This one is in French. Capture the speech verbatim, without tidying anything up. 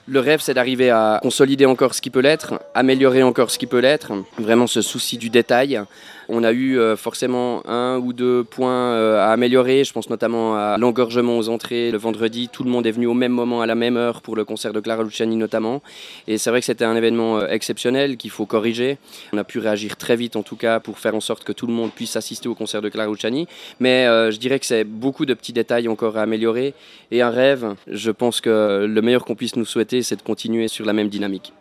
Le rêve, c'est d'arriver à consolider encore ce qui peut l'être, améliorer encore ce qui peut l'être, vraiment ce souci du détail. On a eu euh, forcément un ou deux points euh, à améliorer, je pense notamment à l'engorgement aux entrées. Le vendredi, tout le monde est venu au même moment, à la même heure, pour le concert de Clara Luciani notamment. Et c'est vrai que c'était un événement euh, exceptionnel qu'il faut corriger. On a pu réagir très vite en tout cas pour faire en sorte que tout le monde puisse assister au concert de Clara Luciani. Mais euh, je dirais que c'est beaucoup de petits détails encore à améliorer. Et un rêve, je pense que le meilleur qu'on puisse nous souhaiter, c'est de continuer sur la même dynamique.